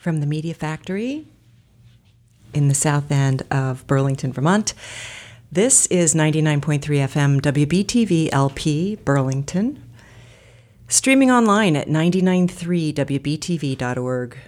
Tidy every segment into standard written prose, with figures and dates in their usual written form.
from the Media Factory in the south end of Burlington, Vermont. This is 99.3 FM WBTV LP Burlington, streaming online at 993wbtv.org.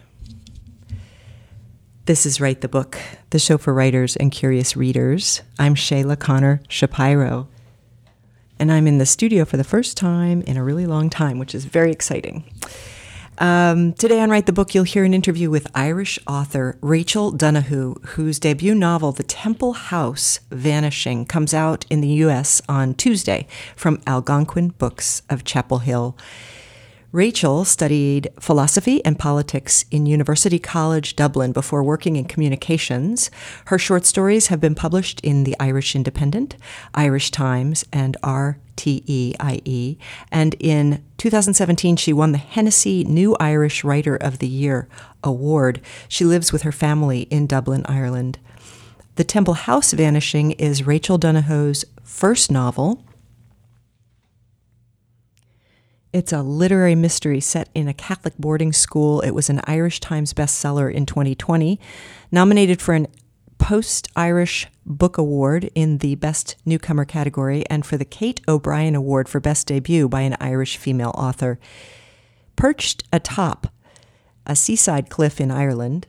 This is Write the Book, the show for writers and curious readers. I'm Shayla Connor Shapiro, and I'm in the studio for the first time in a really long time, which is very exciting. Today on Write the Book, you'll hear an interview with Irish author Rachel Donoghue, whose debut novel, The Temple House Vanishing, comes out in the U.S. on Tuesday from Algonquin Books of Chapel Hill. Rachel studied philosophy and politics in University College Dublin before working in communications. Her short stories have been published in the Irish Independent, Irish Times, and RTEIE. And in 2017, she won the Hennessy New Irish Writer of the Year award. She lives with her family in Dublin, Ireland. The Temple House Vanishing is Rachel Donoghue's first novel. It's a literary mystery set in a Catholic boarding school. It was an Irish Times bestseller in 2020, nominated for an Post-Irish Book Award in the Best Newcomer category, and for the Kate O'Brien Award for Best Debut by an Irish female author. Perched atop a seaside cliff in Ireland,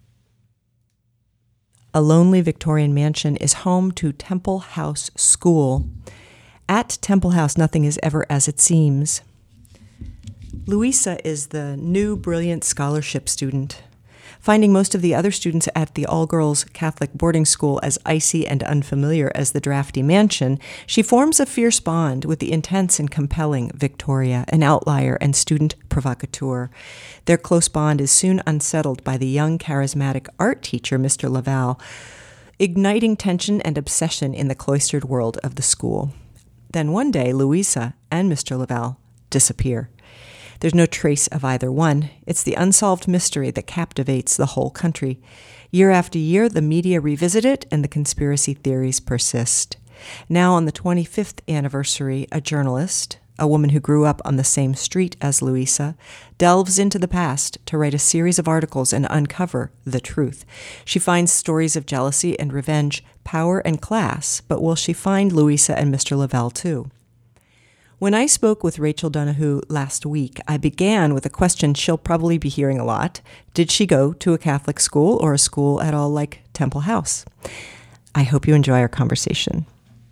a lonely Victorian mansion is home to Temple House School. At Temple House, nothing is ever as it seems. Louisa is the new brilliant scholarship student. Finding most of the other students at the all-girls Catholic boarding school as icy and unfamiliar as the drafty mansion, she forms a fierce bond with the intense and compelling Victoria, an outlier and student provocateur. Their close bond is soon unsettled by the young, charismatic art teacher, Mr. Laval, igniting tension and obsession in the cloistered world of the school. Then one day, Louisa and Mr. Laval disappear. There's no trace of either one. It's the unsolved mystery that captivates the whole country. Year after year, the media revisit it, and the conspiracy theories persist. Now, on the 25th anniversary, a journalist, a woman who grew up on the same street as Louisa, delves into the past to write a series of articles and uncover the truth. She finds stories of jealousy and revenge, power and class, but will she find Louisa and Mr. Laval too? When I spoke with Rachel Donoghue last week, I began with a question she'll probably be hearing a lot. Did she go to a Catholic school or a school at all like Temple House? I hope you enjoy our conversation.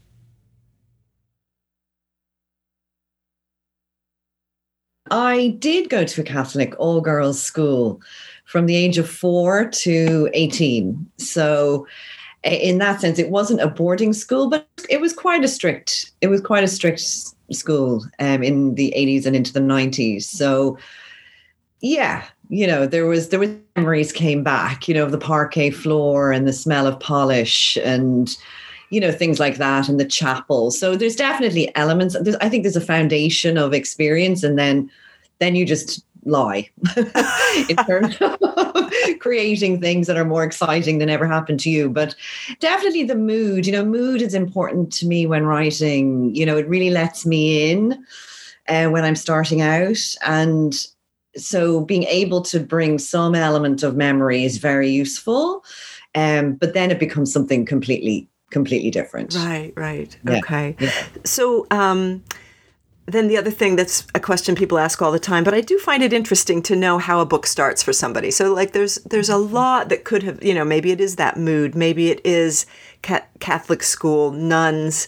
I did go to a Catholic all-girls school from the age of 4 to 18. So in that sense, it wasn't a boarding school, but it was quite a strict school in the 80s and into the 90s. So yeah, there was memories came back, of the parquet floor and the smell of polish and, things like that, and the chapel. So there's definitely elements. I think there's a foundation of experience, and then you just lie in terms of creating things that are more exciting than ever happened to you. But definitely the mood, mood is important to me when writing. It really lets me in when I'm starting out. And so being able to bring some element of memory is very useful. But then it becomes something completely different. Right. Yeah. Okay. Yeah. So, then the other thing that's a question people ask all the time, but I do find it interesting to know how a book starts for somebody. So there's a lot that could have, maybe it is that mood, maybe it is Catholic school, nuns,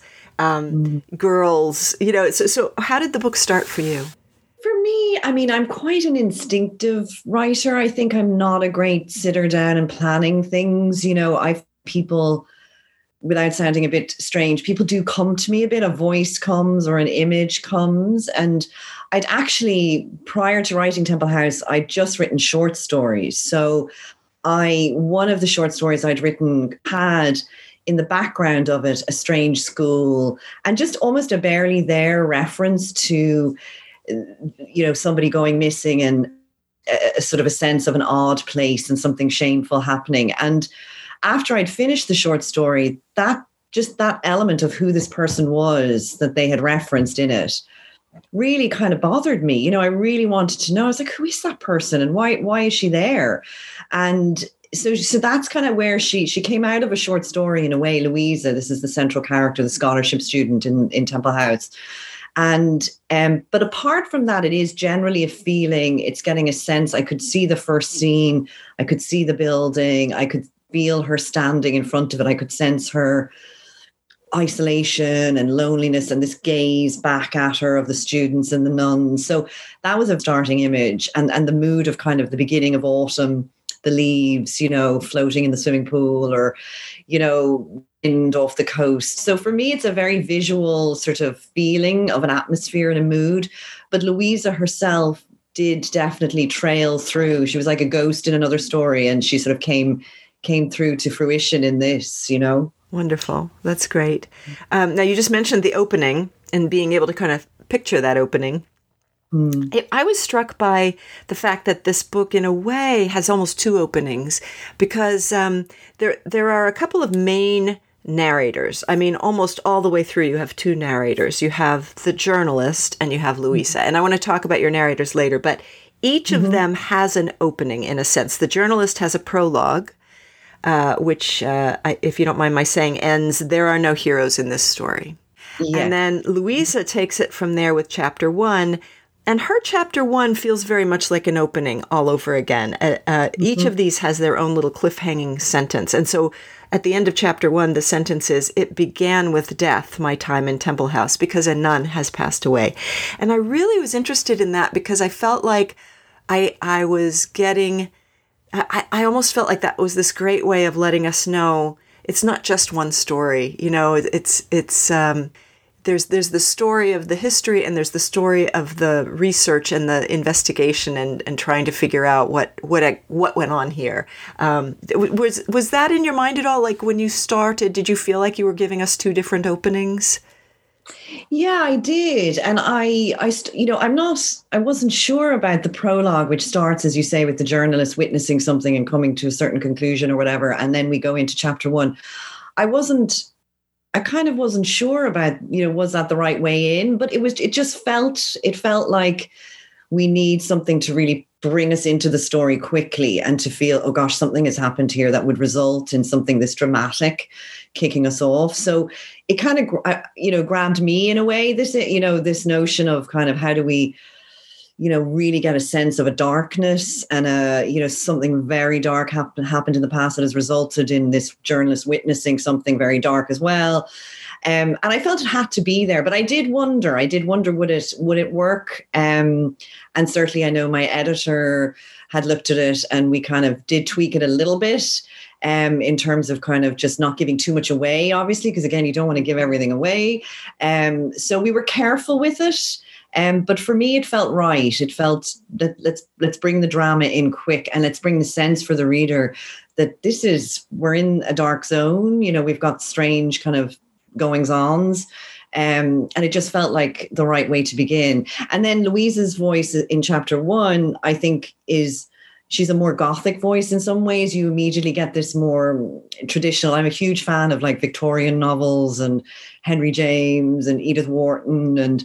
girls, so how did the book start for you? For me, I'm quite an instinctive writer. I think I'm not a great sitter down and planning things. People, without sounding a bit strange, people do come to me a bit. A voice comes or an image comes. And I'd actually, prior to writing Temple House, I'd just written short stories. So one of the short stories I'd written had in the background of it a strange school and just almost a barely there reference to, somebody going missing and a sort of a sense of an odd place and something shameful happening. And after I'd finished the short story, that element of who this person was that they had referenced in it really kind of bothered me. I really wanted to know. I was like, who is that person and why is she there? And so that's kind of where she came out of a short story in a way. Louisa, this is the central character, the scholarship student in Temple House. And but apart from that, it is generally a feeling. It's getting a sense. I could see the first scene. I could see the building. I could feel her standing in front of it. I could sense her isolation and loneliness and this gaze back at her of the students and the nuns. So that was a starting image, and the mood of kind of the beginning of autumn, the leaves, floating in the swimming pool, or, wind off the coast. So for me, it's a very visual sort of feeling of an atmosphere and a mood. But Louisa herself did definitely trail through. She was like a ghost in another story, and she sort of came through to fruition in this, Wonderful. That's great. Now, you just mentioned the opening and being able to kind of picture that opening. I was struck by the fact that this book, in a way, has almost two openings, because there are a couple of main narrators. I mean, almost all the way through, you have two narrators. You have the journalist and you have Louisa. And I want to talk about your narrators later, but each of them has an opening, in a sense. The journalist has a prologue, which, if you don't mind my saying, ends, "There are no heroes in this story." Yeah. And then Louisa takes it from there with chapter 1. And her chapter 1 feels very much like an opening all over again. Each of these has their own little cliffhanging sentence. And so at the end of chapter 1, the sentence is, "It began with death, my time in Temple House, because a nun has passed away." And I really was interested in that because I felt like I was getting... I almost felt like that was this great way of letting us know it's not just one story. There's the story of the history, and there's the story of the research and the investigation and trying to figure out what went on here. Was that in your mind at all? Like when you started, did you feel like you were giving us two different openings? Yeah, I did. And I wasn't sure about the prologue, which starts, as you say, with the journalist witnessing something and coming to a certain conclusion or whatever. And then we go into chapter 1. I kind of wasn't sure about, was that the right way in? But it felt like we need something to really bring us into the story quickly and to feel, oh gosh, something has happened here that would result in something this dramatic kicking us off. So it kind of, grabbed me in a way, this notion of kind of how do we, really get a sense of a darkness and something very dark happened in the past that has resulted in this journalist witnessing something very dark as well. And I felt it had to be there, but I did wonder would it work? And certainly I know my editor had looked at it, and we kind of did tweak it a little bit in terms of kind of just not giving too much away, obviously, because again, you don't want to give everything away. So we were careful with it. But for me, it felt right. It felt that let's bring the drama in quick, and let's bring the sense for the reader that we're in a dark zone. We've got strange kind of goings-ons. And it just felt like the right way to begin. And then Louisa's voice in chapter 1, I think, she's a more Gothic voice in some ways. You immediately get this more traditional. I'm a huge fan of like Victorian novels and Henry James and Edith Wharton. And,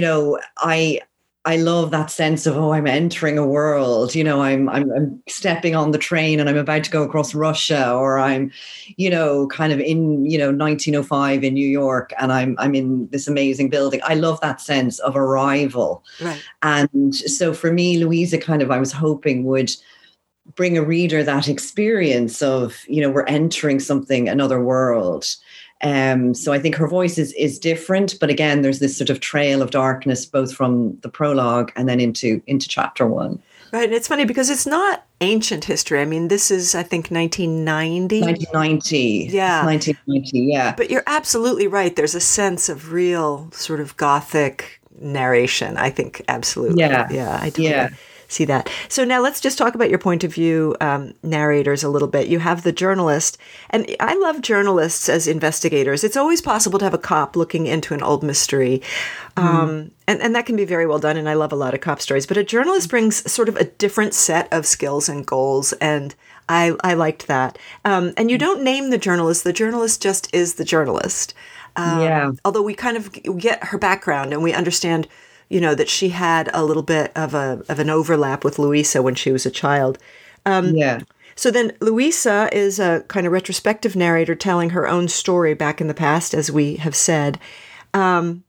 I love that sense of, I'm entering a world, I'm stepping on the train and I'm about to go across Russia, or I'm, kind of in, 1905 in New York, and I'm in this amazing building. I love that sense of arrival. Right. And so for me, Louisa I was hoping would bring a reader that experience of, we're entering another world. So I think her voice is different, but again, there's this sort of trail of darkness, both from the prologue and then into chapter 1. Right. And it's funny because it's not ancient history. I mean, this is, I think, 1990. 1990. Yeah. 1990, yeah. But you're absolutely right. There's a sense of real sort of Gothic narration, I think. Absolutely. Yeah. Yeah. I totally see that. So now let's just talk about your point of view narrators a little bit. You have the journalist, and I love journalists as investigators. It's always possible to have a cop looking into an old mystery. And that can be very well done, and I love a lot of cop stories. But a journalist brings sort of a different set of skills and goals, and I liked that. And you don't name the journalist just is the journalist. Although we kind of get her background and we understand that she had a little bit of an overlap with Louisa when she was a child. Yeah. So then Louisa is a kind of retrospective narrator telling her own story back in the past, as we have said. And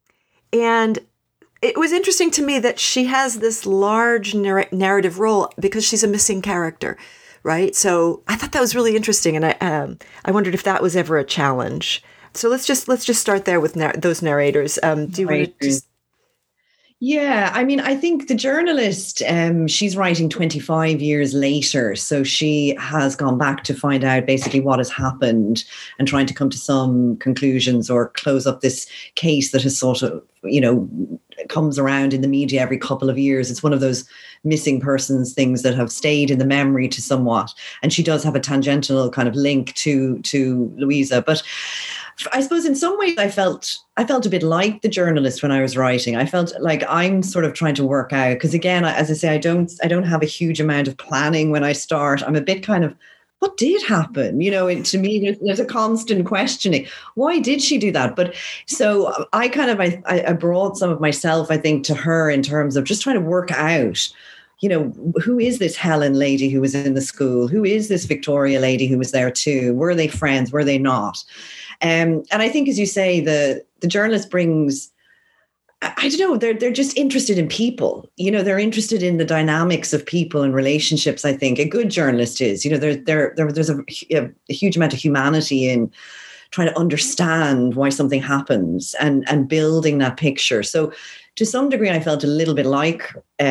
it was interesting to me that she has this large narrative role because she's a missing character, right? So I thought that was really interesting, and I wondered if that was ever a challenge. So let's just start there with those narrators. Do you want to just? Yeah, I mean, I think the journalist, she's writing 25 years later. So she has gone back to find out basically what has happened and trying to come to some conclusions or close up this case that has sort of, comes around in the media every couple of years. It's one of those missing persons things that have stayed in the memory to somewhat. And she does have a tangential kind of link to Louisa. But I suppose in some ways I felt a bit like the journalist when I was writing. I felt like I'm sort of trying to work out, because again, as I say, I don't have a huge amount of planning when I start. I'm a bit kind of, what did happen? To me, there's a constant questioning. Why did she do that? But so I brought some of myself, I think, to her in terms of just trying to work out, who is this Helen lady who was in the school? Who is this Victoria lady who was there too? Were they friends? Were they not? And I think, as you say, the journalist brings, I don't know, they're just interested in people. They're interested in the dynamics of people and relationships. I think a good journalist is. There's a huge amount of humanity in trying to understand why something happens and building that picture. So to some degree, I felt a little bit like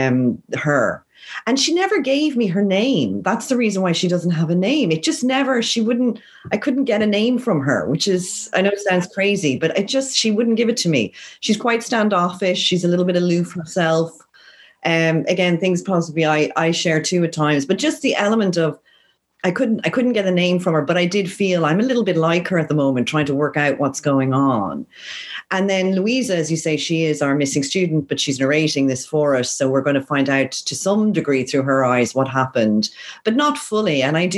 her. And she never gave me her name. That's the reason why she doesn't have a name. It just never, I couldn't get a name from her, which is, I know it sounds crazy, but she wouldn't give it to me. She's quite standoffish. She's a little bit aloof herself. Again, things possibly I share too at times, but just the element of, I couldn't get a name from her, but I did feel I'm a little bit like her at the moment, trying to work out what's going on. And then Louisa, as you say, she is our missing student, but she's narrating this for us. So we're going to find out to some degree through her eyes what happened, but not fully. And I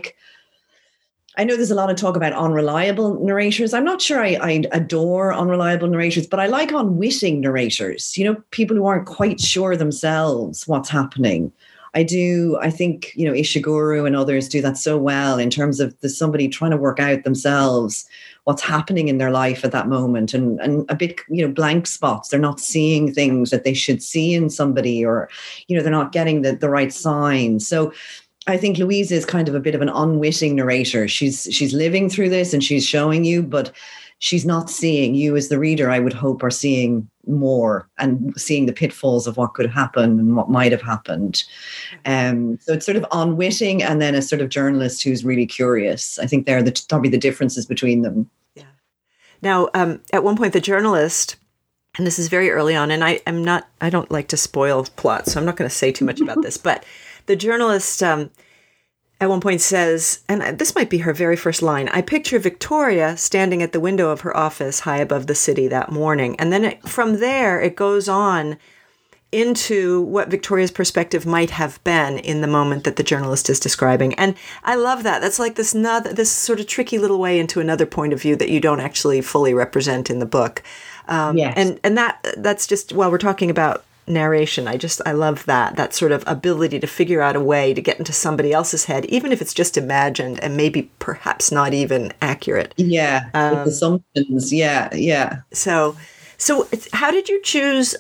know there's a lot of talk about unreliable narrators. I'm not sure I adore unreliable narrators, but I like unwitting narrators, people who aren't quite sure themselves what's happening. I think, Ishiguro and others do that so well in terms of somebody trying to work out themselves what's happening in their life at that moment and a bit, blank spots. They're not seeing things that they should see in somebody, or, they're not getting the right signs. So I think Louisa is kind of a bit of an unwitting narrator. She's living through this and she's showing you, but she's not seeing. You as the reader, I would hope, are seeing more and seeing the pitfalls of what could happen and what might have happened. So it's sort of unwitting, and then a sort of journalist who's really curious. I think they're probably the differences between them. Yeah. Now, at one point, the journalist, and this is very early on, and I don't like to spoil plots, so I'm not going to say too much about this, but the journalist at one point says, and this might be her very first line, "I picture Victoria standing at the window of her office high above the city that morning." And then from there, it goes on into what Victoria's perspective might have been in the moment that the journalist is describing. And I love that. That's like this sort of tricky little way into another point of view that you don't actually fully represent in the book. Yes. And that's just, while we're talking about narration, I love that sort of ability to figure out a way to get into somebody else's head, even if it's just imagined and maybe perhaps not even accurate. Yeah, with assumptions. Yeah. So how did you choose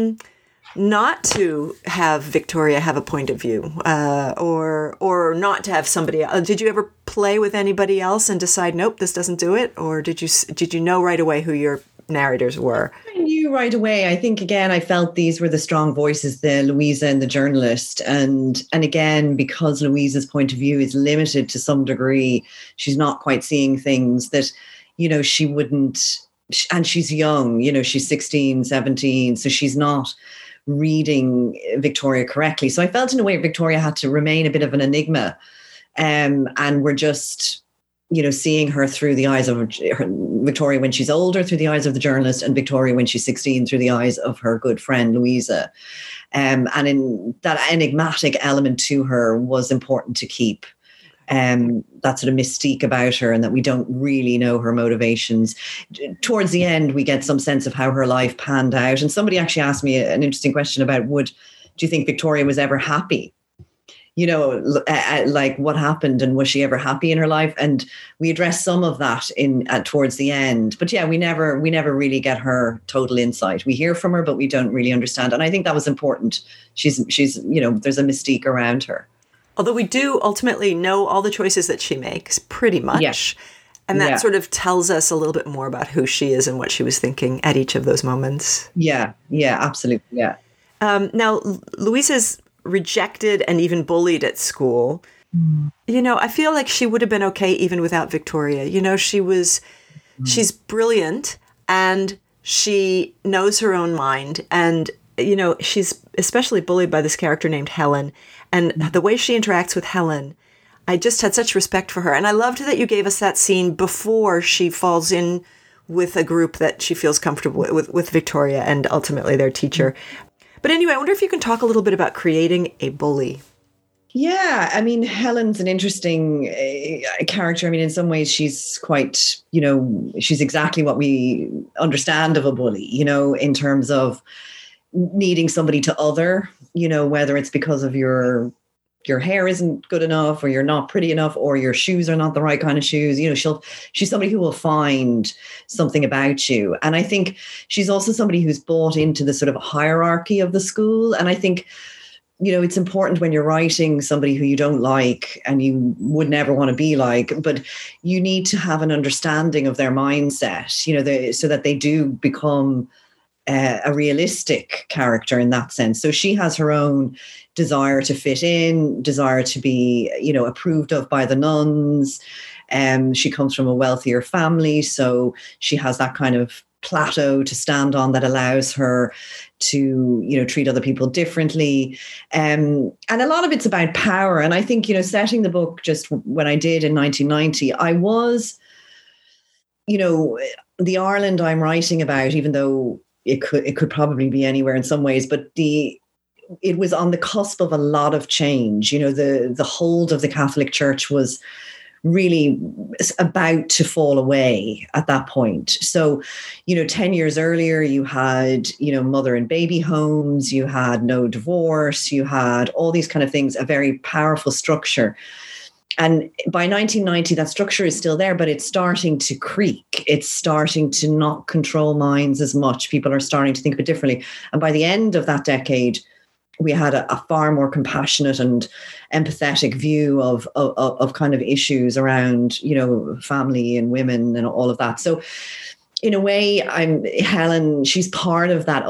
not to have Victoria have a point of view, or not to have somebody else? Did you ever play with anybody else and decide, nope, this doesn't do it? Or did you know right away who your narrators were? I knew right away. I think, again, I felt these were the strong voices, the Louisa and the journalist. And again, because Louisa's point of view is limited to some degree, she's not quite seeing things that, she wouldn't, and she's young, she's 16, 17, so she's not reading Victoria correctly. So I felt in a way Victoria had to remain a bit of an enigma. And we're just, seeing her through the eyes of Victoria when she's older, through the eyes of the journalist, and Victoria when she's 16 through the eyes of her good friend Louisa. And in that enigmatic element to her was important to keep. that sort of mystique about her, and that we don't really know her motivations. Towards the end, we get some sense of how her life panned out. And somebody actually asked me an interesting question about, do you think Victoria was ever happy? Like what happened, and was she ever happy in her life? And we address some of that towards the end. But yeah, we never really get her total insight. We hear from her, but we don't really understand. And I think that was important. She's there's a mystique around her. Although we do ultimately know all the choices that she makes, pretty much. Yes. And that sort of tells us a little bit more about who she is and what she was thinking at each of those moments. Yeah, absolutely, yeah. Now, Louisa's rejected and even bullied at school. I feel like she would have been okay even without Victoria. She's brilliant, and she knows her own mind. And, she's especially bullied by this character named Helen. And the way she interacts with Helen, I just had such respect for her. And I loved that you gave us that scene before she falls in with a group that she feels comfortable with Victoria and ultimately their teacher. But anyway, I wonder if you can talk a little bit about creating a bully. Yeah, I mean, Helen's an interesting character. I mean, in some ways, she's quite, she's exactly what we understand of a bully, in terms of needing somebody to other, whether it's because of your hair isn't good enough, or you're not pretty enough, or your shoes are not the right kind of shoes. She's somebody who will find something about you. And I think she's also somebody who's bought into the sort of hierarchy of the school. And I think, it's important when you're writing somebody who you don't like and you would never want to be like, but you need to have an understanding of their mindset, so that they do become a realistic character in that sense. So she has her own desire to fit in, desire to be, approved of by the nuns. She comes from a wealthier family, so she has that kind of plateau to stand on that allows her to, treat other people differently. And a lot of it's about power. And I think, setting the book just when I did in 1990, I was, the Ireland I'm writing about, even though it could probably be anywhere in some ways, but it was on the cusp of a lot of change. The hold of the Catholic Church was really about to fall away at that point. So, 10 years earlier, you had, mother and baby homes, you had no divorce, you had all these kind of things, a very powerful structure. And by 1990, that structure is still there, but it's starting to creak. It's starting to not control minds as much. People are starting to think of it differently. And by the end of that decade, we had a far more compassionate and empathetic view of kind of issues around, family and women and all of that. So in a way, Helen, she's part of that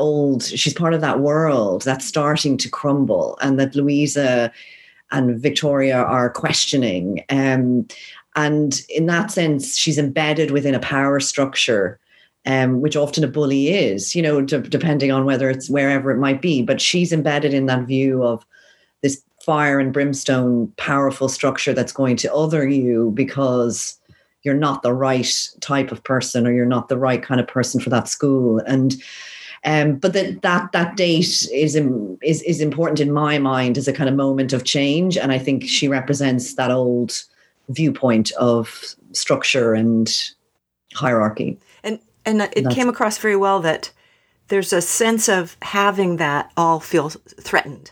world that's starting to crumble, and that Louisa and Victoria are questioning. And in that sense, she's embedded within a power structure, which often a bully is, depending on whether it's wherever it might be. But she's embedded in that view of this fire and brimstone, powerful structure that's going to other you because you're not the right type of person, or you're not the right kind of person for that school. And but that date is important in my mind as a kind of moment of change. And I think she represents that old viewpoint of structure and hierarchy. And it came across very well that there's a sense of having that all feel threatened,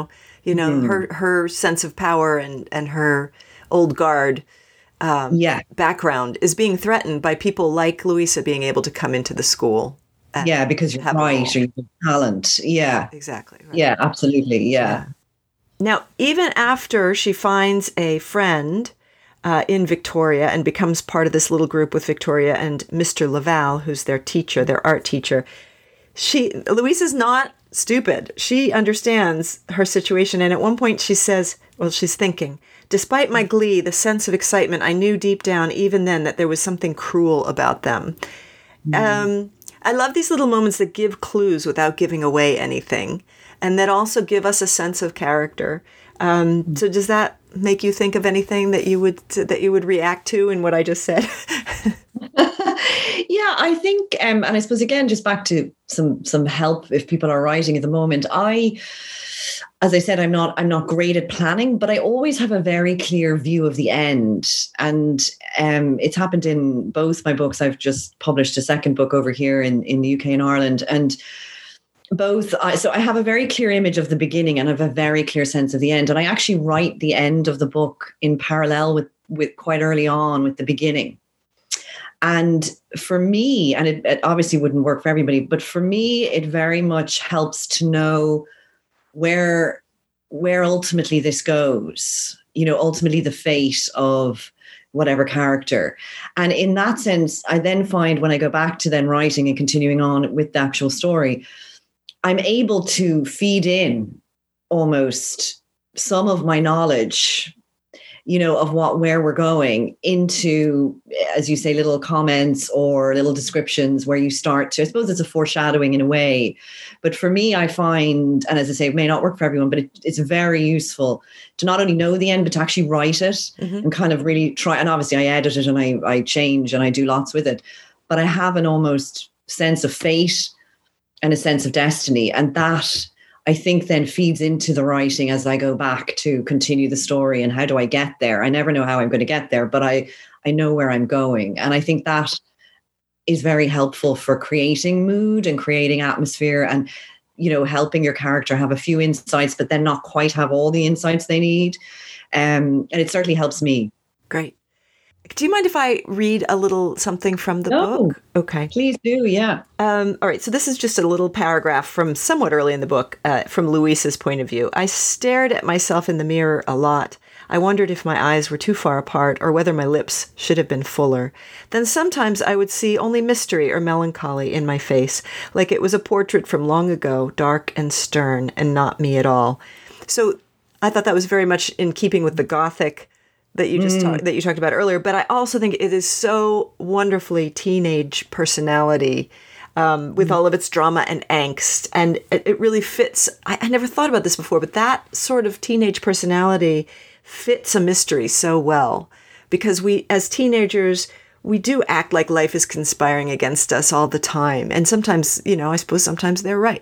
her sense of power and her old guard background is being threatened by people like Louisa being able to come into the school. Yeah, because you're right, or you have talent. Yeah. Exactly. Right. Yeah, absolutely. Yeah. Now, even after she finds a friend in Victoria and becomes part of this little group with Victoria and Mr. Laval, who's their teacher, their art teacher, Louisa's not stupid. She understands her situation. And at one point she says, she's thinking, despite my glee, the sense of excitement, I knew deep down, even then, that there was something cruel about them. I love these little moments that give clues without giving away anything, and that also give us a sense of character. So does that make you think of anything that you would react to in what I just said? Yeah, I think, and I suppose again, just back to some help if people are writing at the moment. As I said, I'm not great at planning, but I always have a very clear view of the end, and it's happened in both my books. I've just published a second book over here in the UK and Ireland, and so I have a very clear image of the beginning and I have a very clear sense of the end, and I actually write the end of the book in parallel with quite early on with the beginning. And for me, and it obviously wouldn't work for everybody, but for me, it very much helps to know where ultimately this goes, ultimately the fate of whatever character. And in that sense, I then find when I go back to then writing and continuing on with the actual story, I'm able to feed in almost some of my knowledge, of where we're going into, as you say, little comments or little descriptions where you start to, I suppose it's a foreshadowing in a way. But for me, I find, and as I say, it may not work for everyone, but it's very useful to not only know the end, but to actually write it and kind of really try. And obviously I edit it and I change and I do lots with it, but I have an almost sense of fate and a sense of destiny. And that, I think, then feeds into the writing as I go back to continue the story. And how do I get there? I never know how I'm going to get there, but I know where I'm going. And I think that is very helpful for creating mood and creating atmosphere and, helping your character have a few insights, but then not quite have all the insights they need. And it certainly helps me. Great. Do you mind if I read a little something from the book? Okay. Please do, yeah. All right, so this is just a little paragraph from somewhat early in the book, from Louisa's point of view. I stared at myself in the mirror a lot. I wondered if my eyes were too far apart or whether my lips should have been fuller. Then sometimes I would see only mystery or melancholy in my face, like it was a portrait from long ago, dark and stern, and not me at all. So I thought that was very much in keeping with the Gothic that you just that you talked about earlier. But I also think it is so wonderfully teenage personality with all of its drama and angst. And it really fits. I never thought about this before, but that sort of teenage personality fits a mystery so well. Because we, as teenagers, we do act like life is conspiring against us all the time. And sometimes, I suppose sometimes they're right.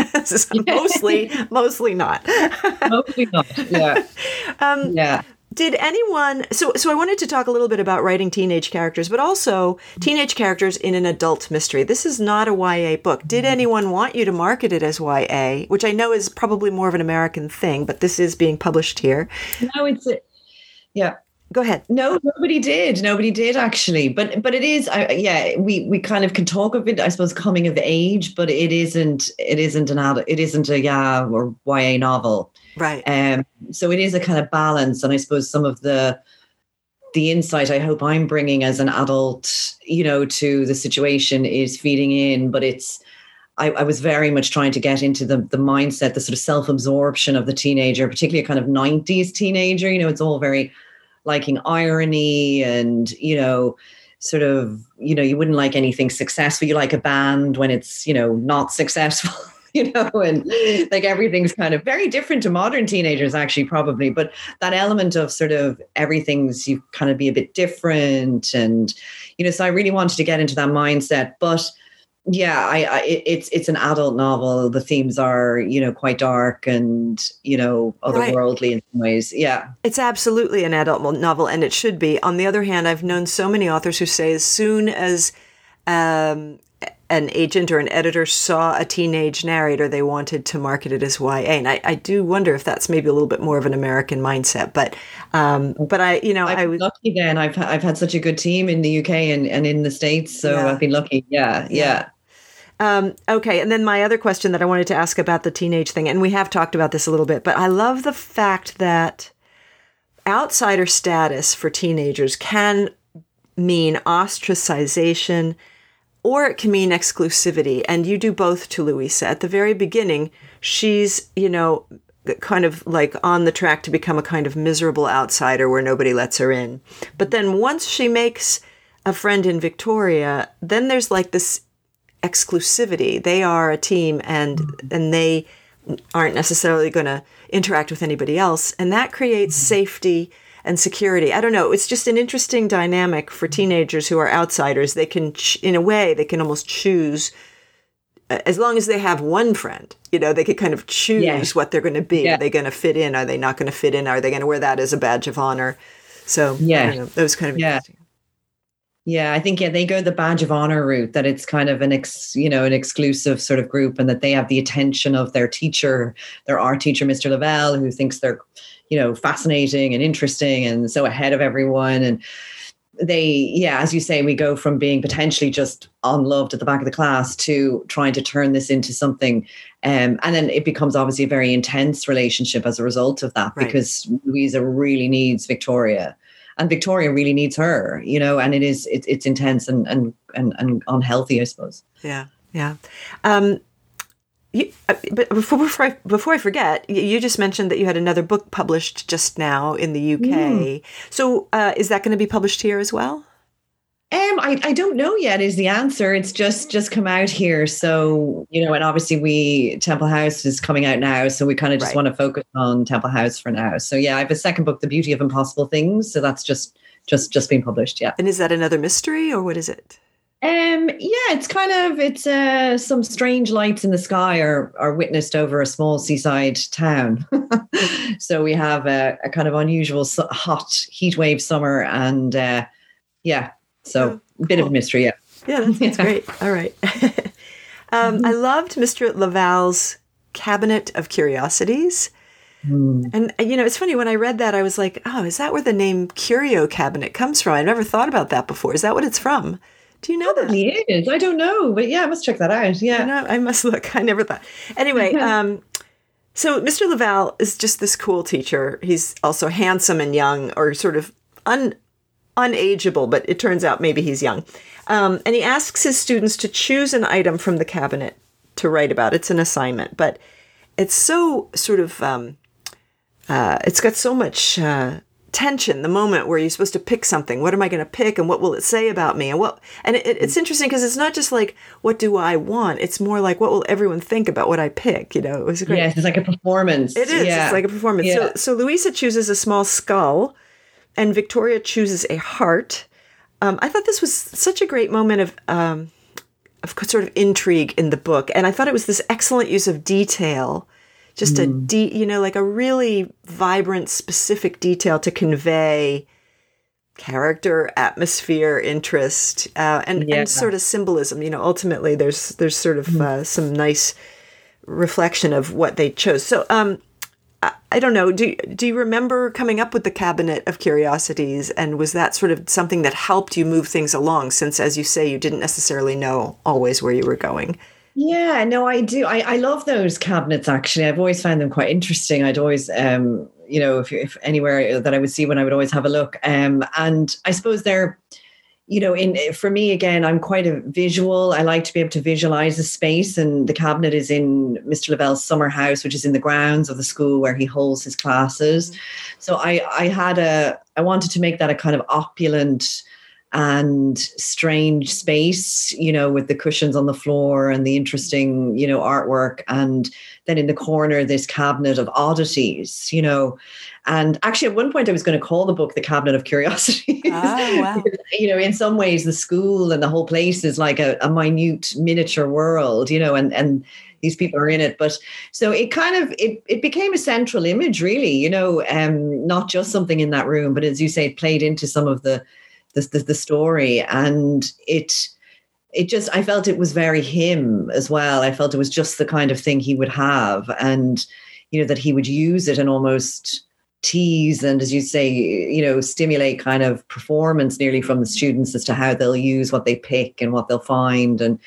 Mostly not. Mostly not, yeah. Yeah. Did anyone, so I wanted to talk a little bit about writing teenage characters, but also teenage characters in an adult mystery. This is not a YA book. Did anyone want you to market it as YA, which I know is probably more of an American thing, but this is being published here? No, yeah. Go ahead. No, nobody did. Nobody did actually. But it is, we kind of can talk of it, I suppose, coming of age, but it isn't a or YA novel. Right. So it is a kind of balance. And I suppose some of the insight I hope I'm bringing as an adult, to the situation is feeding in, but I was very much trying to get into the mindset, the sort of self-absorption of the teenager, particularly a kind of 90s teenager. It's all very liking irony and, sort of, you wouldn't like anything successful. You like a band when it's, not successful. And like everything's kind of very different to modern teenagers, actually, probably. But that element of sort of everything's, you kind of be a bit different. And, so I really wanted to get into that mindset. But yeah, it's an adult novel. The themes are, quite dark and, otherworldly in some ways. Yeah. It's absolutely an adult novel, and it should be. On the other hand, I've known so many authors who say as soon as an agent or an editor saw a teenage narrator, they wanted to market it as YA. And I do wonder if that's maybe a little bit more of an American mindset. But I was lucky. Then I've had such a good team in the UK and in the States, so yeah. I've been lucky. Yeah. Okay, and then my other question that I wanted to ask about the teenage thing, and we have talked about this a little bit, but I love the fact that outsider status for teenagers can mean ostracization, or it can mean exclusivity. And you do both to Louisa. At the very beginning, she's, kind of like on the track to become a kind of miserable outsider where nobody lets her in. But then once she makes a friend in Victoria, then there's like this exclusivity. They are a team and they aren't necessarily going to interact with anybody else. And that creates safety and security. I don't know. It's just an interesting dynamic for teenagers who are outsiders. They can, in a way, they can almost choose, as long as they have one friend, they could kind of choose what they're going to be. Are they going to fit in? Are they not going to fit in? Are they going to wear that as a badge of honor? So, I don't know. That was kind of interesting. Yeah, I think they go the badge of honor route, that it's kind of an exclusive sort of group, and that they have the attention of their teacher, their art teacher, Mr. Lavelle, who thinks they're, fascinating and interesting and so ahead of everyone. And they, as you say, we go from being potentially just unloved at the back of the class to trying to turn this into something. And then it becomes obviously a very intense relationship as a result of that, because Louisa really needs Victoria. And Victoria really needs her, and it's intense and unhealthy, I suppose. Yeah, yeah. But before I forget, you just mentioned that you had another book published just now in the UK. So is that going to be published here as well? I don't know yet is the answer. It's just come out here. So, and obviously Temple House is coming out now. So we kind of just want to focus on Temple House for now. So I have a second book, The Beauty of Impossible Things. So that's just been published. Yeah. And is that another mystery, or what is it? It's some strange lights in the sky are witnessed over a small seaside town. So we have a kind of unusual hot heat wave summer, and so a bit of a mystery. Yeah, that's great. All right. I loved Mr. Lavalle's Cabinet of Curiosities. And, it's funny, when I read that, I was like, oh, is that where the name Curio Cabinet comes from? I never thought about that before. Is that what it's from? Do you know that? It is. I don't know, but I must check that out. Yeah. I must look. I never thought. Anyway, so Mr. Lavelle is just this cool teacher. He's also handsome and young, or sort of unageable, but it turns out maybe he's young. And he asks his students to choose an item from the cabinet to write about. It's an assignment, but it's so sort of, it's got so much tension, the moment where you're supposed to pick something. What am I going to pick, and what will it say about me? And it's interesting because it's not just like, what do I want? It's more like, what will everyone think about what I pick? It was great. Yes, it's like a performance. It is. Yeah. It's like a performance. Yeah. So Louisa chooses a small skull, and Victoria chooses a heart. I thought this was such a great moment of sort of intrigue in the book, and I thought it was this excellent use of detail. Just like a really vibrant, specific detail to convey character, atmosphere, interest, and sort of symbolism. Ultimately, there's sort of some nice reflection of what they chose. So, I don't know. Do you remember coming up with the Cabinet of Curiosities, and was that sort of something that helped you move things along? Since, as you say, you didn't necessarily know always where you were going. Yeah, no, I do. I love those cabinets, actually. I've always found them quite interesting. I'd always, if anywhere that I would see one, I would always have a look. And I suppose they're, for me, again, I'm quite a visual. I like to be able to visualize the space. And the cabinet is in Mr. Lavelle's summer house, which is in the grounds of the school where he holds his classes. Mm-hmm. So I wanted to make that a kind of opulent and strange space, with the cushions on the floor and the interesting, artwork. And then in the corner, this cabinet of oddities, And actually, at one point, I was going to call the book The Cabinet of Curiosities. Oh, wow. In some ways, the school and the whole place is like a minute miniature world, and these people are in it. But so it kind of, it became a central image, really, not just something in that room, but as you say, it played into some of the story, and I felt it was very him as well. I felt it was just the kind of thing he would have, and that he would use it and almost tease and, as you say, stimulate kind of performance nearly from the students as to how they'll use what they pick and what they'll find. And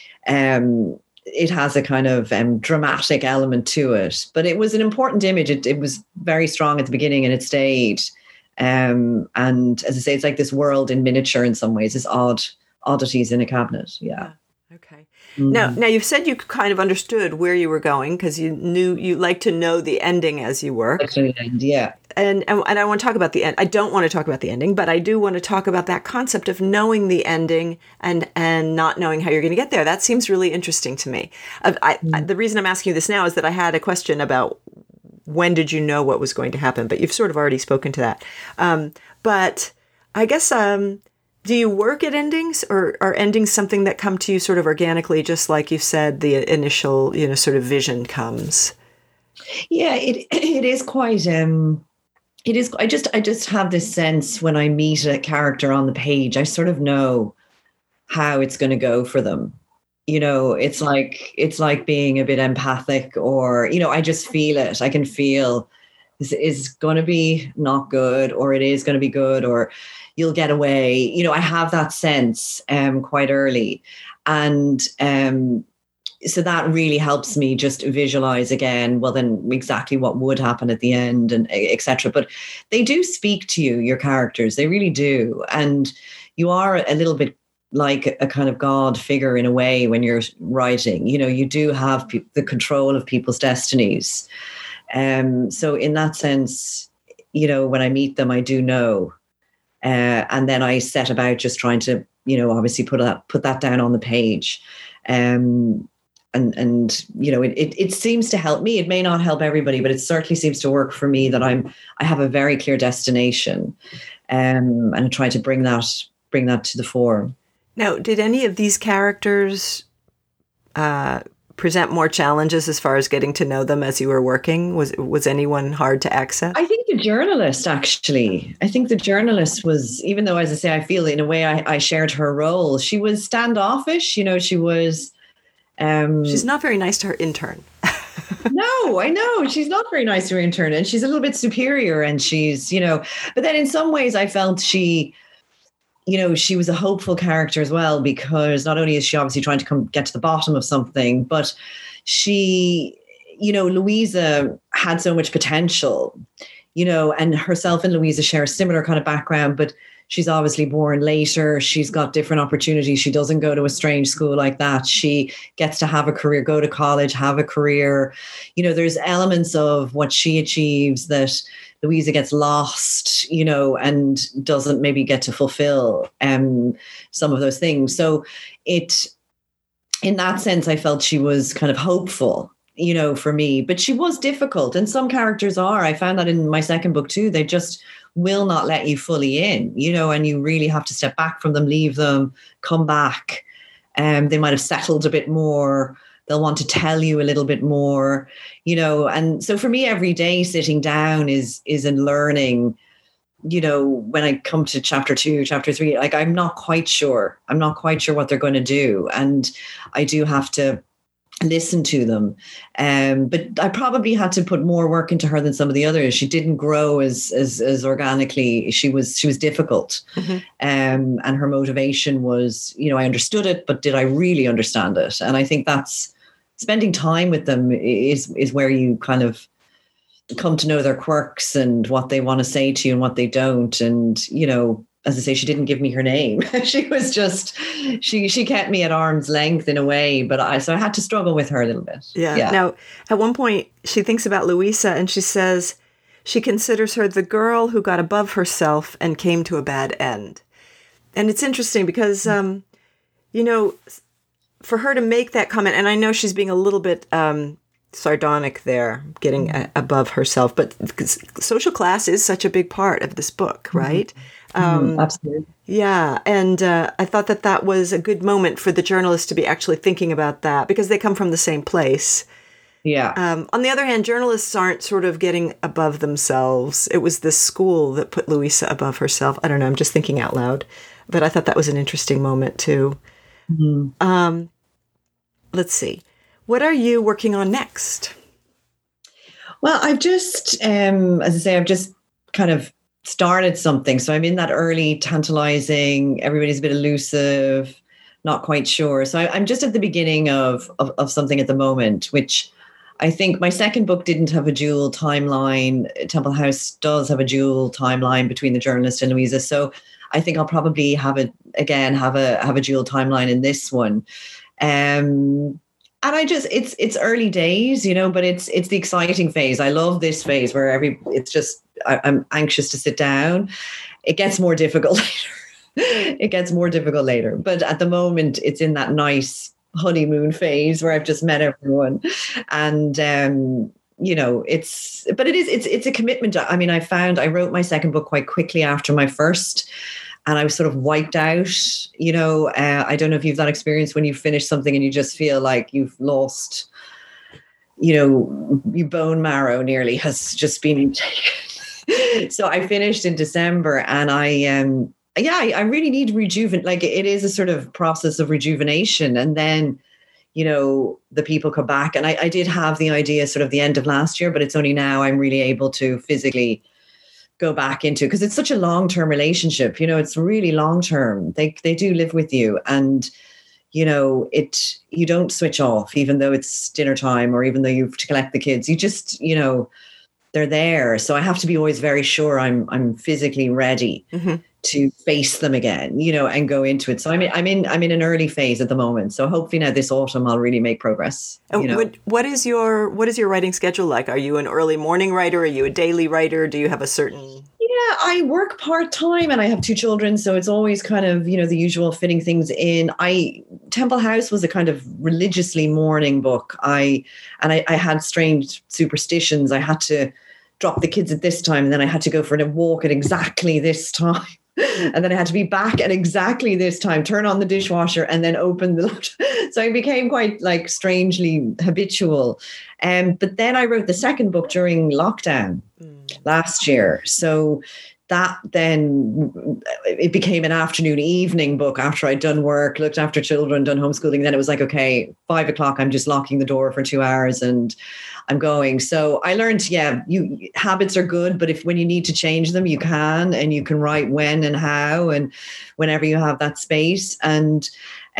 it has a kind of dramatic element to it, but it was an important image. It was very strong at the beginning, and it stayed. And as I say, it's like this world in miniature in some ways, this oddities in a cabinet. Yeah. Okay. Mm-hmm. Now you've said you kind of understood where you were going because you knew you like to know the ending as you work. Yeah. And I want to talk about the end. I don't want to talk about the ending, but I do want to talk about that concept of knowing the ending and not knowing how you're going to get there. That seems really interesting to me. The reason I'm asking you this now is that I had a question about when did you know what was going to happen? But you've sort of already spoken to that. But I guess, do you work at endings, or are endings something that come to you sort of organically, just like you said, the initial, sort of vision comes? Yeah, it is quite, it is. I just have this sense when I meet a character on the page, I sort of know how it's going to go for them. It's like being a bit empathic, or, I just feel it. I can feel this is going to be not good, or it is going to be good, or you'll get away. I have that sense quite early. And so that really helps me just visualize again, well, then exactly what would happen at the end, and etc. But they do speak to you, your characters, they really do. And you are a little bit like a kind of God figure in a way when you're writing. You do have the control of people's destinies. So in that sense, when I meet them, I do know. And then I set about just trying to, obviously put that down on the page. And it seems to help me. It may not help everybody, but it certainly seems to work for me that I have a very clear destination, and I try to bring that to the fore. Now, did any of these characters present more challenges as far as getting to know them as you were working? Was anyone hard to access? I think the journalist, actually. I think the journalist was, even though, as I say, I feel in a way I shared her role, she was standoffish. She was... she's not very nice to her intern. No, I know. She's not very nice to her intern, and she's a little bit superior, and she's, but then in some ways I felt she was a hopeful character as well, because not only is she obviously trying to get to the bottom of something, but she, Louisa had so much potential, and herself and Louisa share a similar kind of background, but she's obviously born later. She's got different opportunities. She doesn't go to a strange school like that. She gets to have a career, go to college, have a career. There's elements of what she achieves that Louisa gets lost, and doesn't maybe get to fulfill some of those things. So in that sense, I felt she was kind of hopeful, for me, but she was difficult. And some characters are. I found that in my second book too. They just will not let you fully in, and you really have to step back from them, leave them, come back. They might have settled a bit more. They'll want to tell you a little bit more, and so for me, every day sitting down is in learning, when I come to chapter 2, chapter 3, like, I'm not quite sure what they're going to do. And I do have to listen to them. But I probably had to put more work into her than some of the others. She didn't grow as organically. She was difficult. Mm-hmm. And her motivation was, I understood it, but did I really understand it? And I think that's spending time with them is where you kind of come to know their quirks and what they want to say to you and what they don't. And, as I say, she didn't give me her name. She was just, she kept me at arm's length in a way, so I had to struggle with her a little bit. Yeah. Now, at one point, she thinks about Louisa and she says she considers her the girl who got above herself and came to a bad end. And it's interesting because, for her to make that comment, and I know she's being a little bit sardonic there, getting above herself, but social class is such a big part of this book, right? Absolutely. Yeah. And I thought that was a good moment for the journalist to be actually thinking about that, because they come from the same place. Yeah. On the other hand, journalists aren't sort of getting above themselves. It was this school that put Louisa above herself. I don't know. I'm just thinking out loud. But I thought that was an interesting moment, too. Mm-hmm. Let's see. What are you working on next? Well, I've just, as I say, I've just kind of started something. So I'm in that early tantalizing, everybody's a bit elusive, not quite sure. So I'm just at the beginning of something at the moment, which I think my second book didn't have a dual timeline. Temple House does have a dual timeline between the journalist and Louisa. So I think I'll probably have a dual timeline in this one. And I just, it's early days, but it's the exciting phase. I love this phase where I'm anxious to sit down. It gets more difficult later. But at the moment, it's in that nice honeymoon phase where I've just met everyone. And but it's a commitment. I mean, I wrote my second book quite quickly after my first, and I was sort of wiped out. I don't know if you've that experience when you finish something and you just feel like you've lost, your bone marrow nearly has just been taken. So I finished in December, and I really need rejuvenate. Like, it is a sort of process of rejuvenation. And then, the people come back. And I did have the idea sort of the end of last year, but it's only now I'm really able to physically go back into, because it's such a long-term relationship. It's really long-term. They do live with you, and you don't switch off, even though it's dinner time or even though you have to collect the kids. You just, they're there. So I have to be always very sure I'm physically ready to face them again, and go into it. So I'm in an early phase at the moment. So hopefully now this autumn I'll really make progress. What is your writing schedule like? Are you an early morning writer? Are you a daily writer? Do you have a certain? Yeah, I work part-time and I have 2 children. So it's always kind of, the usual fitting things in. Temple House was a kind of religiously morning book. I had strange superstitions. I had to drop the kids at this time, and then I had to go for a walk at exactly this time. And then I had to be back at exactly this time, turn on the dishwasher, and then open the laptop. So I became quite strangely habitual. But then I wrote the second book during lockdown last year. So that then it became an afternoon evening book after I'd done work, looked after children, done homeschooling. Then it was like, okay, 5 o'clock, I'm just locking the door for 2 hours and I'm going. So I learned, habits are good, but when you need to change them, you can, and you can write when and how, and whenever you have that space. And,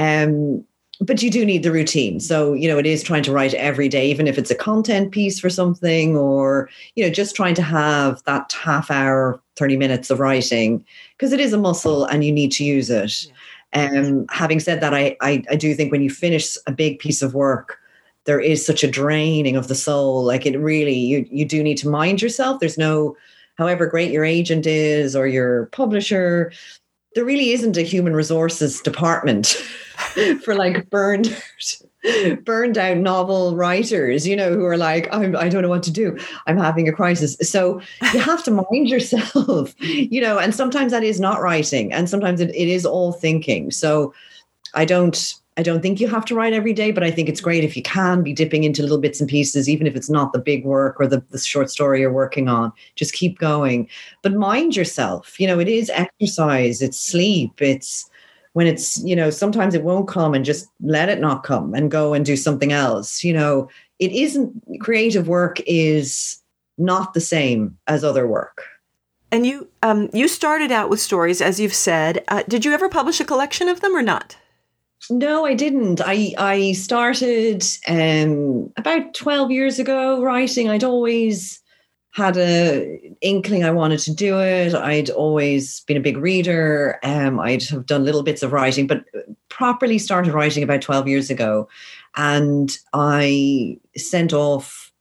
but you do need the routine. So, it is trying to write every day, even if it's a content piece for something, or, just trying to have that half hour, 30 minutes of writing, because it is a muscle and you need to use it. Having said that, I do think when you finish a big piece of work, there is such a draining of the soul. Like, it really, you do need to mind yourself. There's no, however great your agent is or your publisher, there really isn't a human resources department for burned out novel writers, who are like, I don't know what to do. I'm having a crisis. So you have to mind yourself, and sometimes that is not writing, and sometimes it is all thinking. So I don't think you have to write every day, but I think it's great if you can be dipping into little bits and pieces, even if it's not the big work or the short story you're working on. Just keep going. But mind yourself. It is exercise, it's sleep, it's when it's, sometimes it won't come, and just let it not come and go and do something else. It isn't, creative work is not the same as other work. And you started out with stories, as you've said. Did you ever publish a collection of them or not? No, I didn't. I started about 12 years ago writing. I'd always had an inkling I wanted to do it. I'd always been a big reader. I'd have done little bits of writing, but properly started writing about 12 years ago. And I sent off,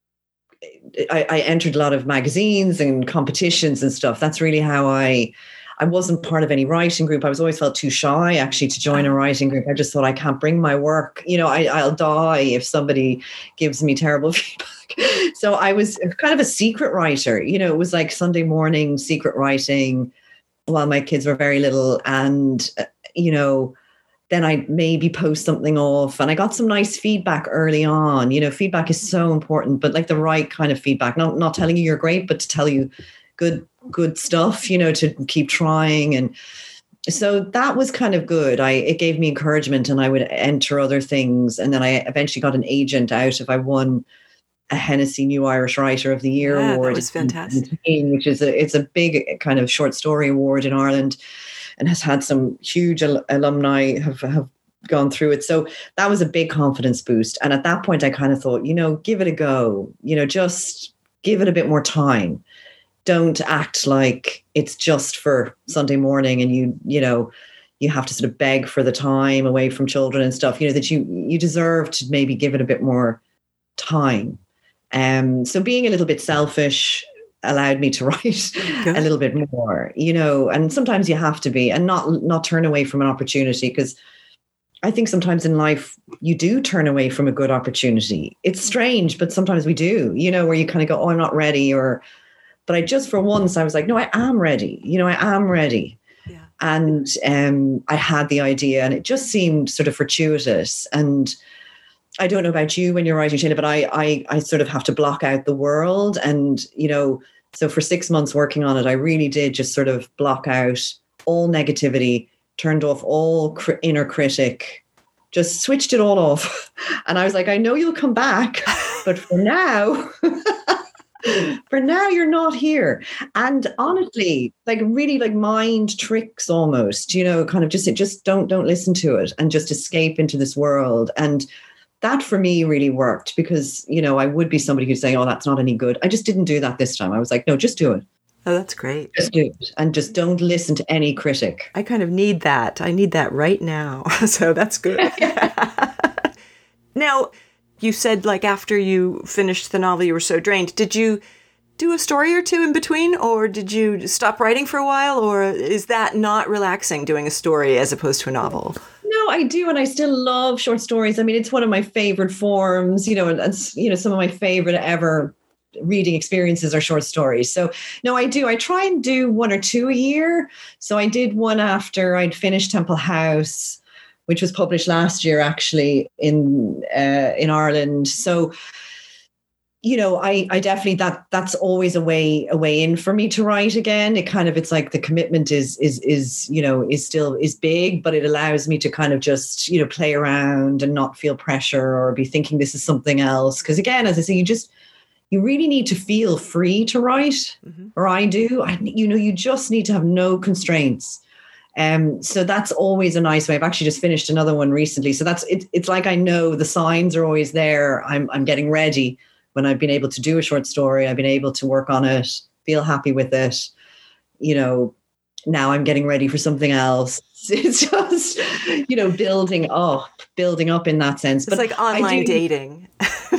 I entered a lot of magazines and competitions and stuff. That's really how I wasn't part of any writing group. I was always felt too shy actually to join a writing group. I just thought I can't bring my work. I'll die if somebody gives me terrible feedback. So I was kind of a secret writer. It was like Sunday morning secret writing while my kids were very little. And, then I'd maybe post something off, and I got some nice feedback early on. Feedback is so important, but like the right kind of feedback, not telling you you're great, but to tell you good stuff, to keep trying. And so that was kind of good. It gave me encouragement, and I would enter other things. And then I eventually got an agent out if I won a Hennessy New Irish Writer of the Year award. That was fantastic. Which is it's a big kind of short story award in Ireland, and has had some huge alumni have gone through it. So that was a big confidence boost. And at that point I kind of thought, give it a go, just give it a bit more time. Don't act like it's just for Sunday morning and you have to sort of beg for the time away from children and stuff, that you deserve to maybe give it a bit more time. So being a little bit selfish allowed me to write a little bit more, and sometimes you have to be, and not turn away from an opportunity, because I think sometimes in life you do turn away from a good opportunity. It's strange, but sometimes we do, where you kind of go, oh, I'm not ready. But I just, for once, I was like, no, I am ready. I am ready. Yeah. And I had the idea, and it just seemed sort of fortuitous. And I don't know about you when you're writing, Shayna, but I sort of have to block out the world. And, so for 6 months working on it, I really did just sort of block out all negativity, turned off all inner critic, just switched it all off. And I was like, I know you'll come back, but for now, you're not here. And honestly, like really like mind tricks almost, kind of just don't listen to it and just escape into this world. And that for me really worked because, I would be somebody who'd say, oh, that's not any good. I just didn't do that this time. I was like, no, just do it. Oh, that's great. Just do it. And just don't listen to any critic. I kind of need that. I need that right now. So that's good. Now, you said like after you finished the novel, you were so drained. Did you do a story or two in between, or did you stop writing for a while, or is that not relaxing doing a story as opposed to a novel? No, I do. And I still love short stories. I mean, it's one of my favorite forms, and some of my favorite ever reading experiences are short stories. So no, I do. I try and do 1 or 2 a year. So I did one after I'd finished Temple House, which was published last year, actually, in Ireland. So, I definitely, that's always a way in for me to write again. It's like the commitment is still big, but it allows me to kind of just, play around and not feel pressure or be thinking this is something else. Because again, as I say, you really need to feel free to write, or I do. You just need to have no constraints. So that's always a nice way. I've actually just finished another one recently. So it's like I know the signs are always there. I'm getting ready. When I've been able to do a short story, I've been able to work on it, feel happy with it. Now I'm getting ready for something else. It's just, building up in that sense. It's like online dating.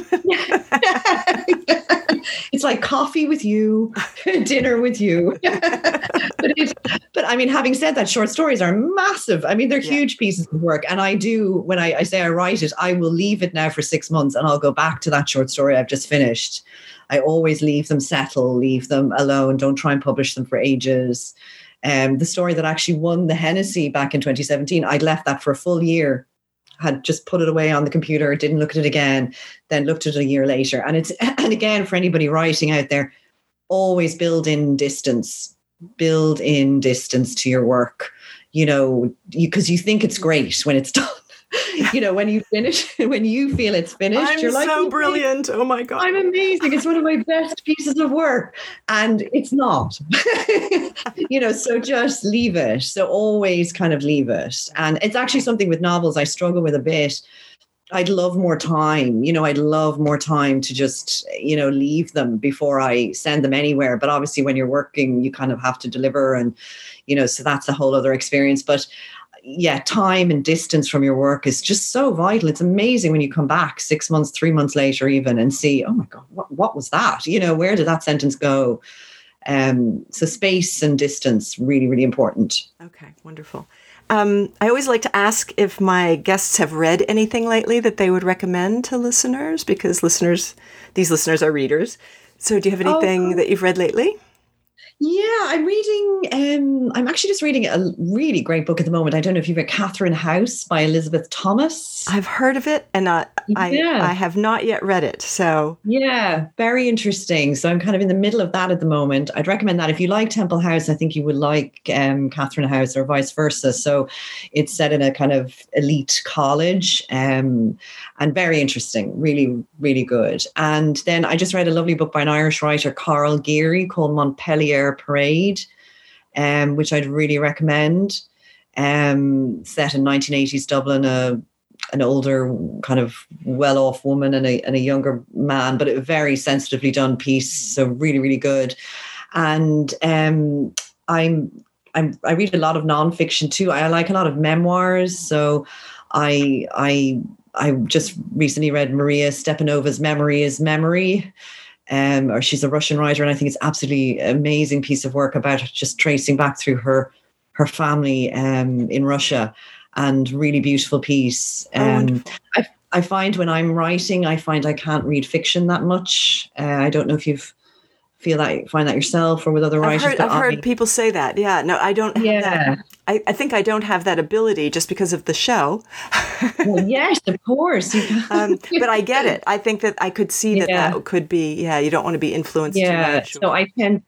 It's like coffee with you, dinner with you. But I mean, having said that, short stories are massive. I mean, they're huge pieces of work. And I do, when I say I write it, I will leave it now for 6 months and I'll go back to that short story I've just finished. I always leave them settle, leave them alone. Don't try and publish them for ages. The story that actually won the Hennessy back in 2017, I'd left that for a full year. Had just put it away on the computer, didn't look at it again, then looked at it a year later. And again, for anybody writing out there, always build in distance to your work, because you think it's great when it's done. When you finish, when you feel it's finished, you're like, so brilliant. Oh my God. I'm amazing. It's one of my best pieces of work. And it's not, so just leave it. So always kind of leave it. And it's actually something with novels I struggle with a bit. I'd love more time, I'd love more time to just, leave them before I send them anywhere. But obviously when you're working, you kind of have to deliver and, so that's a whole other experience. But yeah, time and distance from your work is just so vital. It's amazing when you come back 6 months, 3 months later even and see, oh my God, what was that? Where did that sentence go? So space and distance, really, really important. Okay, wonderful. I always like to ask if my guests have read anything lately that they would recommend to listeners, because these listeners are readers. So do you have anything that you've read lately? Yeah, I'm reading, I'm actually just reading a really great book at the moment. I don't know if you've read Catherine House by Elizabeth Thomas. I've heard of it and I have not yet read it. So yeah, very interesting. So I'm kind of in the middle of that at the moment. I'd recommend that. If you like Temple House, I think you would like Catherine House or vice versa. So it's set in a kind of elite college and very interesting, really, really good. And then I just read a lovely book by an Irish writer, Carl Geary, called Montpellier Parade, which I'd really recommend. Set in 1980s Dublin, an older kind of well-off woman and a younger man, but a very sensitively done piece. So really, really good. And I read a lot of nonfiction too. I like a lot of memoirs. So I just recently read Maria Stepanova's Memory is Memory. Or she's a Russian writer, and I think it's absolutely amazing piece of work about just tracing back through her family in Russia. and really beautiful piece. I find when I'm writing, I find I can't read fiction that much. I don't know if you've find that yourself or with other writers. I've heard people say that. Yeah, no, I don't have that. I think I don't have that ability just because of the show. Well, yes, of course. But I get it. I think that I could see that could be, you don't want to be influenced too much. So I tend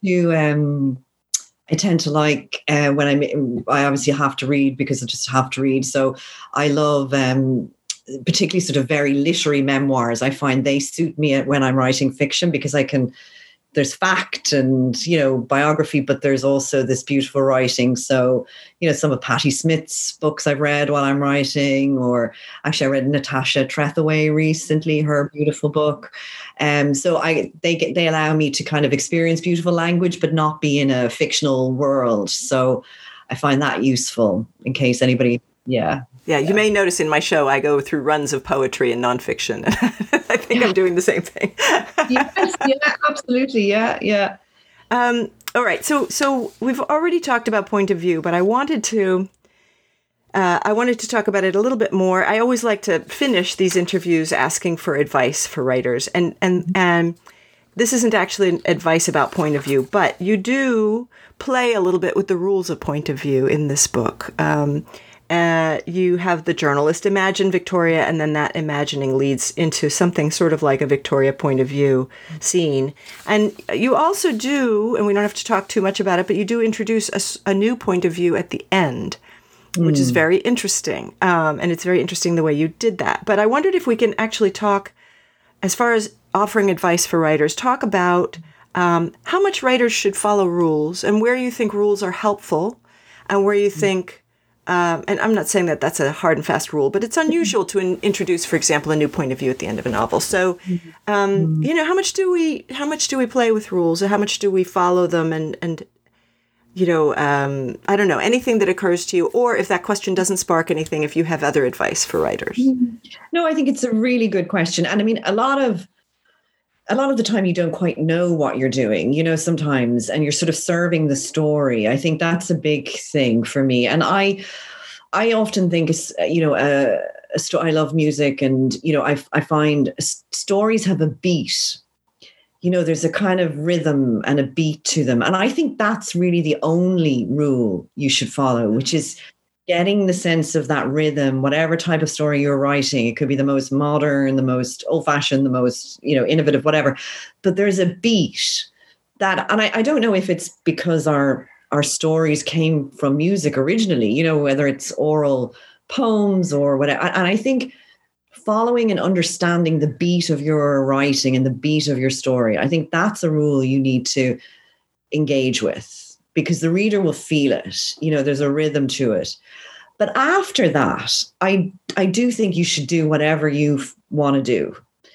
to like when I obviously have to read because I just have to read. So I love particularly sort of very literary memoirs. I find they suit me when I'm writing fiction because there's fact and, biography, but there's also this beautiful writing. So, some of Patti Smith's books I've read while I'm writing, or actually I read Natasha Trethewey recently, her beautiful book. So they allow me to kind of experience beautiful language, but not be in a fictional world. So I find that useful in case anybody, Yeah, you may notice in my show, I go through runs of poetry and nonfiction. I think I'm doing the same thing. Yes, absolutely. Yeah. All right. So we've already talked about point of view, but I wanted to talk about it a little bit more. I always like to finish these interviews asking for advice for writers. And this isn't actually advice about point of view, but you do play a little bit with the rules of point of view in this book. You have the journalist imagine Victoria, and then that imagining leads into something sort of like a Victoria point of view scene. And you also do, and we don't have to talk too much about it, but you do introduce a new point of view at the end, which is very interesting. And it's very interesting the way you did that. But I wondered if we can actually talk, as far as offering advice for writers, talk about how much writers should follow rules and where you think rules are helpful and where you think, and I'm not saying that that's a hard and fast rule, but it's unusual to introduce, for example, a new point of view at the end of a novel. So, how much do we play with rules, or how much do we follow them? And I don't know, anything that occurs to you, or if that question doesn't spark anything, if you have other advice for writers. No, I think it's a really good question, and I mean, a lot of the time you don't quite know what you're doing, sometimes, and you're sort of serving the story. I think that's a big thing for me. And I often think, I love music, and, I find stories have a beat. There's a kind of rhythm and a beat to them. And I think that's really the only rule you should follow, which is getting the sense of that rhythm, whatever type of story you're writing. It could be the most modern, the most old-fashioned, the most, innovative, whatever. But there's a beat that, and I don't know if it's because our stories came from music originally, whether it's oral poems or whatever. And I think following and understanding the beat of your writing and the beat of your story, I think that's a rule you need to engage with, because the reader will feel it. There's a rhythm to it. But after that, I do think you should do whatever you want to do.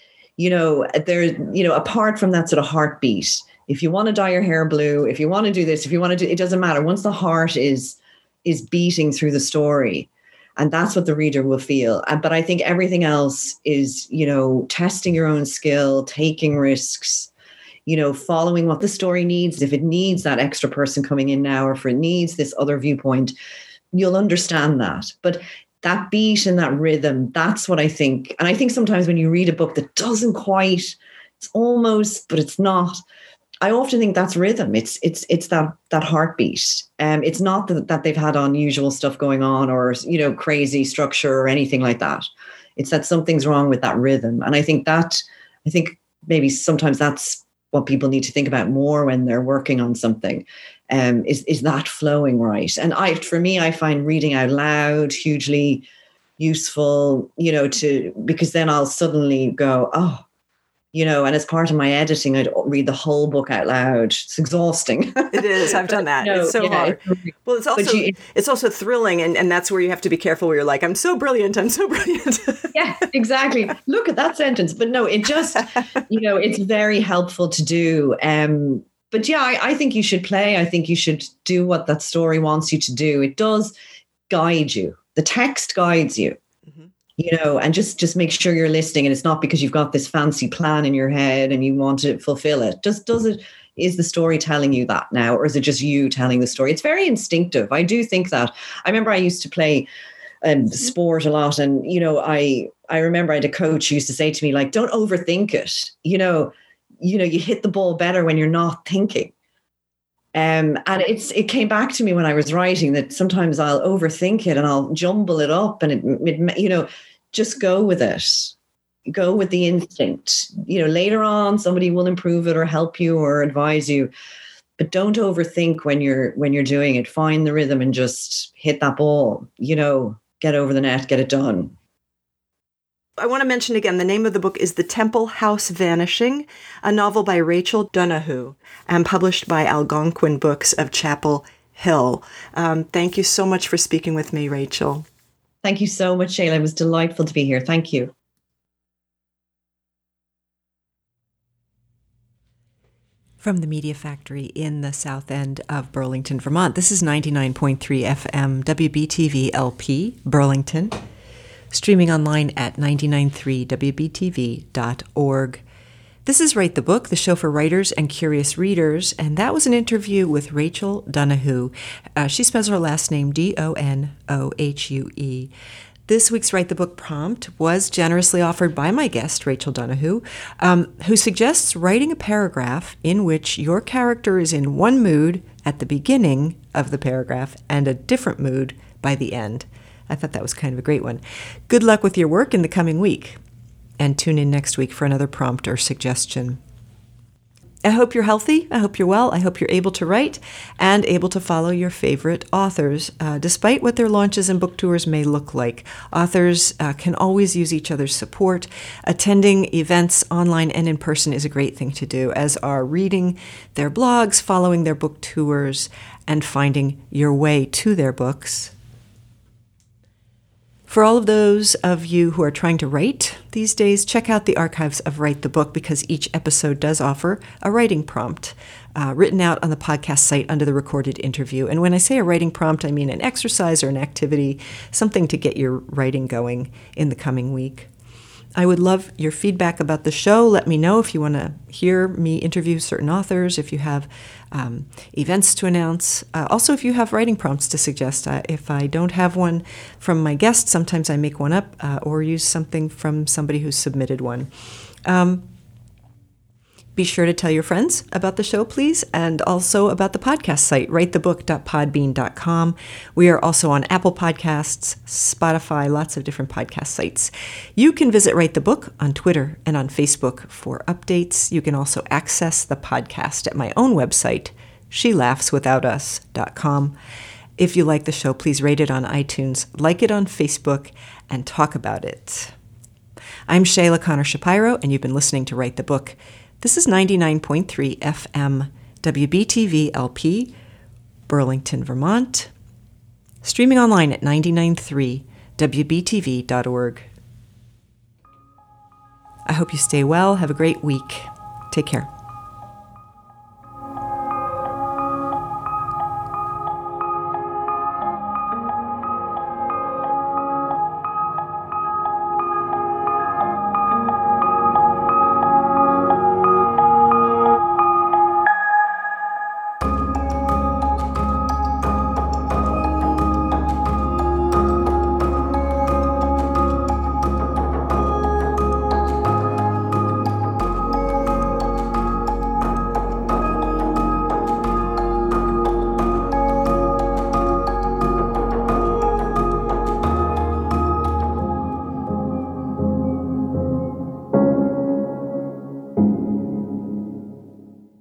Apart from that sort of heartbeat, if you want to dye your hair blue, if you want to do this, if you want to do, it doesn't matter. Once the heart is beating through the story, and that's what the reader will feel. But I think everything else is, testing your own skill, taking risks, following what the story needs. If it needs that extra person coming in now, or if it needs this other viewpoint, you'll understand that. But that beat and that rhythm, that's what I think. And I think sometimes when you read a book that doesn't quite, it's almost, but it's not, I often think that's rhythm. It's that heartbeat. It's not that they've had unusual stuff going on, or, crazy structure or anything like that. It's that something's wrong with that rhythm. And I think maybe sometimes that's what people need to think about more when they're working on something, is that flowing right. And for me, I find reading out loud hugely useful, because then I'll suddenly go, oh, and as part of my editing, I'd read the whole book out loud. It's exhausting. It is. I've done that. It's so hard. Well, it's also thrilling. And that's where you have to be careful, where you're like, I'm so brilliant. I'm so brilliant. Yeah, exactly. Look at that sentence. But no, it just, it's very helpful to do. But yeah, I think you should play. I think you should do what that story wants you to do. It does guide you. The text guides you. And just make sure you're listening. And it's not because you've got this fancy plan in your head and you want to fulfill it. Is the story telling you that now, or is it just you telling the story? It's very instinctive. I do think that. I remember I used to play sport a lot. And, I remember I had a coach who used to say to me, like, don't overthink it. You hit the ball better when you're not thinking. And it came back to me when I was writing that sometimes I'll overthink it and I'll jumble it up, and just go with it. Go with the instinct. Later on, somebody will improve it or help you or advise you, but don't overthink when you're doing it. Find the rhythm and just hit that ball. Get over the net, get it done. I want to mention again, the name of the book is The Temple House Vanishing, a novel by Rachel Donoghue and published by Algonquin Books of Chapel Hill. Thank you so much for speaking with me, Rachel. Thank you so much, Shayla. It was delightful to be here. Thank you. From the Media Factory in the south end of Burlington, Vermont, this is 99.3 FM WBTV LP, Burlington. Streaming online at 993wbtv.org. This is Write the Book, the show for writers and curious readers, and that was an interview with Rachel Donoghue. She spells her last name Donohue. This week's Write the Book prompt was generously offered by my guest, Rachel Donoghue, who suggests writing a paragraph in which your character is in one mood at the beginning of the paragraph and a different mood by the end. I thought that was kind of a great one. Good luck with your work in the coming week. And tune in next week for another prompt or suggestion. I hope you're healthy. I hope you're well. I hope you're able to write and able to follow your favorite authors, despite what their launches and book tours may look like. Authors can always use each other's support. Attending events online and in person is a great thing to do, as are reading their blogs, following their book tours, and finding your way to their books. For all of those of you who are trying to write these days, check out the archives of Write the Book, because each episode does offer a writing prompt written out on the podcast site under the recorded interview. And when I say a writing prompt, I mean an exercise or an activity, something to get your writing going in the coming week. I would love your feedback about the show. Let me know if you want to hear me interview certain authors, if you have events to announce. Also, if you have writing prompts to suggest. If I don't have one from my guest, sometimes I make one up or use something from somebody who submitted one. Be sure to tell your friends about the show, please, and also about the podcast site, writethebook.podbean.com. We are also on Apple Podcasts, Spotify, lots of different podcast sites. You can visit Write the Book on Twitter and on Facebook for updates. You can also access the podcast at my own website, shelaughswithoutus.com. If you like the show, please rate it on iTunes, like it on Facebook, and talk about it. I'm Shayla Connor Shapiro, and you've been listening to Write the Book. This is 99.3 FM WBTV LP, Burlington, Vermont. Streaming online at 993wbtv.org. I hope you stay well. Have a great week. Take care.